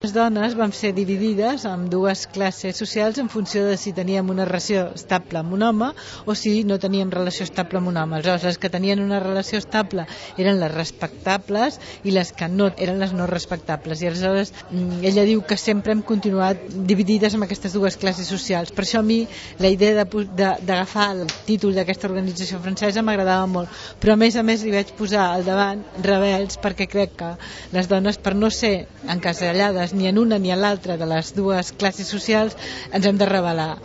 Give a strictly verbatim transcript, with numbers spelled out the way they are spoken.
Les dones vam ser dividides en dues classes socials en funció de si teníem una relació estable amb un home o si no teníem relació estable amb un home. Aleshores, les que tenien una relació estable eren les respectables i les que no eren les no respectables. I aleshores ella diu que sempre hem continuat dividides en aquestes dues classes socials. Per això a mi la idea d'agafar el títol d'aquesta organització francesa m'agradava molt. Però a més a més li vaig posar al davant rebels perquè crec que les dones, per no ser encasellades ni en una ni en l'altra de les dues classes socials, ens hem de rebel·lar.